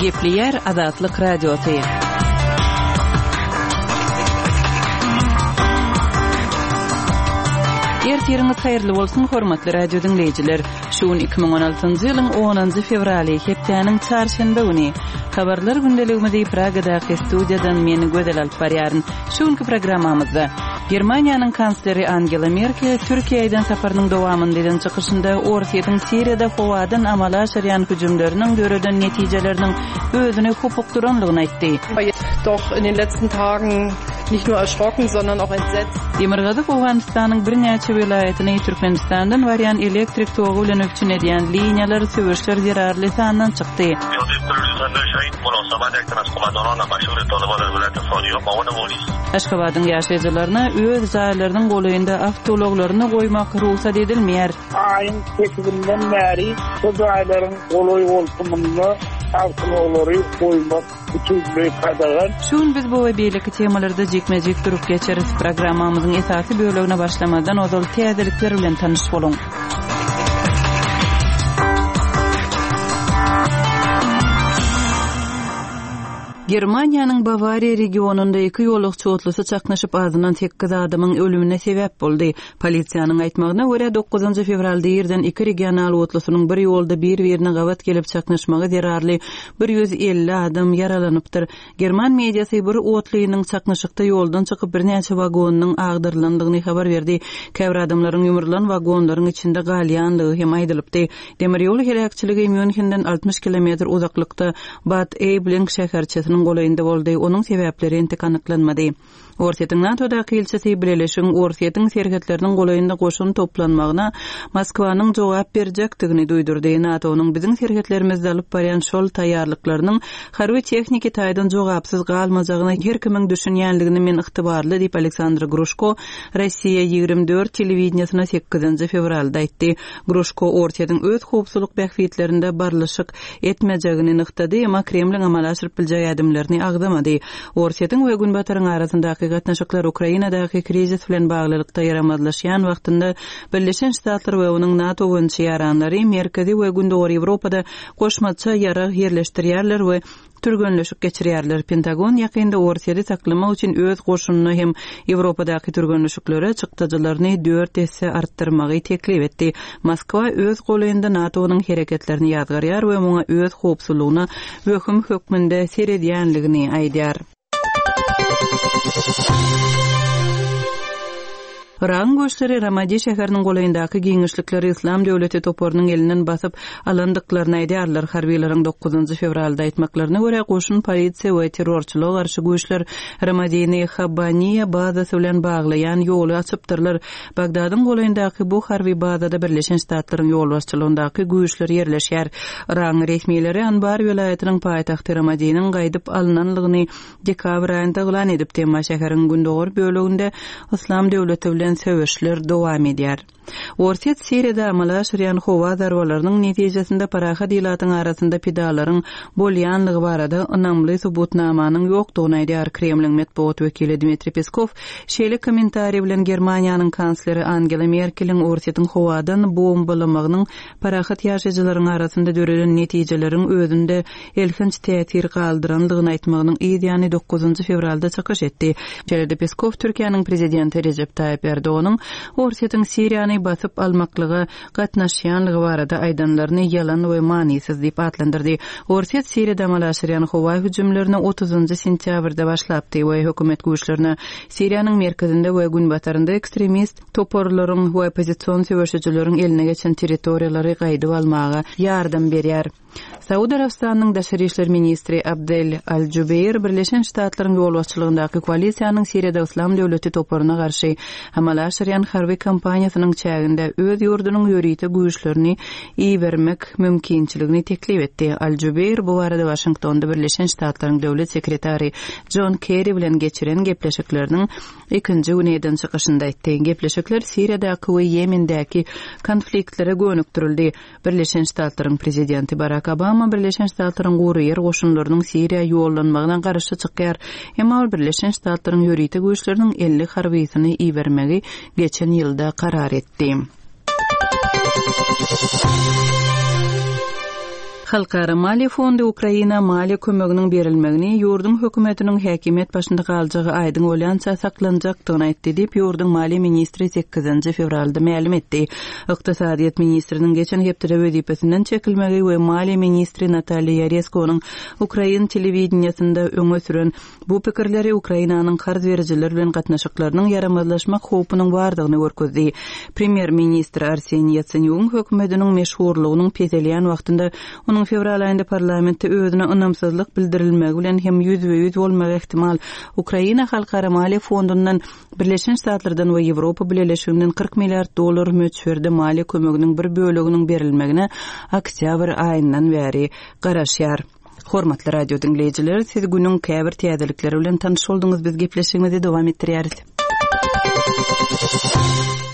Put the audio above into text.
Gepli Azatlyk Radiosu. Ertiriniz hayırlı bolsun hormatly radio dinleyijiler. Şuun 2016-njy ýylyň 10-njy fevraly hepdeniň çarşamba güni habarlar gündeligimizi Pragada studiýadan meni gödel alyp barýaryn. Şuňky programmamyzda Germaniýanyň kansleri Angela Merkel Türkiýeden saparynyň dowamynda çykyşynda Orsiýatyň Siriýada howadan amala aşyrýan hüjümleriniň göreden netijeleriniň özüne hupukduranlygyny aýtdy. Doch in den letzten Tagen nicht nur erschrocken, sondern auch entsetzt. Demirgady Awganistanyň bir näçe welaýatyny Türkmenistandan barýan elektrik togy bilen ökçün edýän liniýalar söwüşler zerarly sandan çykdy. Aşgabatyň ýaşaýjylaryna öz zaýlarynyň golaýynda avtologlaryny goýmak ruhsat edilmeýär. Aýyň tekibinden bäri bu zaýlaryň golaý bolsunmyny avtologary goýmak bütünlüğü kadagan. Şun biz bu we beýleki temalarda jekmejek durup geçeriz. Programmamyzyň esasy bölegine başlamadan ozal täzelikler bilen tanyş boluň. Germaniýanyň Bavariýa regionunda 2 ýolukçy otlusy çaknaşyp azynan 8 adamyň ölümine sebäp boldy. Polisiýanyň aýtmagyna görä 9-njy fevralda ýerden 2 regional otlusynyň bir ýolda bir-birine gawat gelip çaknaşmagy zerarly 150 adam yaralanypdyr. German mediasy bir otlynyň çaknaşykda ýoldan çykyp bir näçe wagonynyň agdyrlandygyny habar berdi. Käbir adamlaryň ýumurlan wagonlaryň içinde galýandygy hem aýdylypdy. Demir ýol helakçyligi Münchenden 60 km uzaklykda Bad Aibling şäherçesiniň golaýynda boldy. Onuň sebäpleri entik anyklanmady. Orsiýatyň NATO-daky elçisi Birleşik Orsiýatyň serhetleriniň golaýynda goşun toplanmagyna Moskwanyň jogap berjekdigini duýdurdy. NATO-nyň biziň serhetlerimizde alyp barýan şol taýýarlyklarynyň harby texniki taýdan jogapsyz galmajagyna her kimiň düşünýänligini men ygtybarly diýip Aleksandr Grushko Rossiýa 24 telewizionyna 8-nji fevralda aýtdy. Grushko Orsiýatyň öz howpsuzlyk bähfitlerinde barlyşyk etmejegini ygtydy, emma Kremliň amala aşyryp bilýän adamlaryny agdamady. Orsiýatyň we Günbatyryň arasyndaky gatnaşyklar Ukrainadaky krizis bilen baglylykda ýaramadlaşýan wagtynda Birleşen Ştatlar we onuň NATO güýçi ýaranlary Merkezi we Gündöwür Ýewropada goşmaça ýara ýerleşdirýärler we türgönleşik geçirýärler. Pentagon ýakynda Orsiýady saklamak üçin öz goşunyny hem Ýewropadaky türgönleşiklere çykdyjylaryny 4 esse artdyrmagy teklip etdi. Moskwa öz golaýynda NATO-nyň hereketlerini ýazgarýar we muňa öz howpsuzlygyny wöküm hökmünde seredýänligini aýdýar. Iran göçleri Ramadi şäheriniň golaýyndaky giňişlikleri İslam döwleti toporunyň elinden basyp alandyklaryny aýdýarlar. Harbiýleriň 9-njy fevralda aýtmaklaryna görä goşun polisiýa we terrorçylyga garşy güýçler Ramadyny Habaniýa bazasy bilen baglaýan ýoly açypdyrlar. Bagdadyň golaýyndaky bu harby bazada Birleşen Ştatlaryň ýol başçylygyndaky güýçler ýerleşýär. Iran resmiýetleri Anbar welaýatynyň paýtagty Ramadynyň gaýdyp alynanlygyny dekabr aýynda elan edip, Temma şäheriniň gündöwür böleginde İslam döwleti bilen söwüşler dowam edýär. Orsiýat Siriýada amala aşyrýan howa zarwalarynyň netijesinde paraha diýlatyň arasynda pedalaryň bolýanlygy barada ynamly subutnamanyň ýokdugyny aýdýar. Kremliň medeniýet wekili Dmitri Peskov şeýle kommentariýa bilen Germaniýanyň kansleri Angela Merkeliň Orsiýatyň howadan bombalamagynyň paraha ýaşaýjylaryň arasynda dörelen netijeleriň özünde elhinç täsir galdyranlygyny aýtmagynyň ýa-ni 9-njy fevralda çykyş etdi. Şeýle Peskov Türkiýanyň prezidenti Recep Tayyip Erdoğan'ın Orsiýatyň Siriýany basyp almaklygy gatnaşýanlygy barada aýdanlaryny ýalan we manisiz diýip atlandyrdy. Orsiýat Siriýada amala aşyrýan howa hüjümlerini 30-njy sentýabrda başlapdy we hökümet güýçlerini Siriýanyň merkezinde we günbatarynda ekstremist toporlaryň we opozisiýon söwüşçileriň eline geçen territoriýalary gaýdyp almagy ýardam berýär. Saudi Arabistanyň daşary işler ministri Abdel Al-Jubeir Birleşen Ştatlaryň ýol başçylygyndaky koalisiýanyň Siriýada İslam döwleti toporuna garşy amala aşyrýan harby kampaniýasynyň çäginde öz ýurdunyň ýörite güýçlerini iýermek mümkinçiligini teklip etdi. Al-Jubeir bu arada Washingtonda Birleşen Ştatlaryň döwlet sekretary John Kerry bilen geçiren gepleşikleriniň 2-nji güneden çykyşynda aýtdy. Gepleşikler Siriýadaky we Ýemendäki konfliktlere gönükdirildi. Birleşen Ştatlaryň prezidenti Barack Obama Birleşen Ştatlaryň gurýer goşunlarynyň Siriýa ýollanmagyna garşy çykýar. Emma Birleşen Ştatlaryň ýörite güýçleriniň 50 harbysyny iýermegi geçen ýylda karar etdi. Halkara Maliýe Fondy Ukraina maliýe kömeginiň berilmegini ýurdun hökümetiniň häkimet başynda galjagy aýdyň bolýança saklanjakdygyny aýtdy diýip ýurdun maliýe ministri 8 fevralda ma'lum etdi. Ykdysadyýet ministriniň geçen hepde wezipesinden çekilmegi we maliýe ministri Nataliya Yareskowyň Ukraina telewizionyasynda öňe süren bu pikirleri Ukrainanyň karz berjiler bilen gatnaşyklarynyň yaramazlaşmak howpunyň bardygyny görkezdi. Premier ministr Arseniy Yatsenyuk hökümetiniň meşhurlygynyň petelýän wagtynda onun fevral ayında parlamentde özüne ynamsızlyk bildirilmegi bilen hem %100 bolmagy ihtimal Ukraina Halkara Maliýe Fondundan Birleşen Ştatlardan we Ýewropa Birleşigininden $40 milyar möçberde maliýe kömeginiň bir böleginiň berilmegine oktyabr aýyndan bäri garaşýar. Hormatly radio dinleýijiler, siz günüň käbir täzelikleri bilen tanyş boldyňyz, biz gepleşigimizi dowam etdirýäris.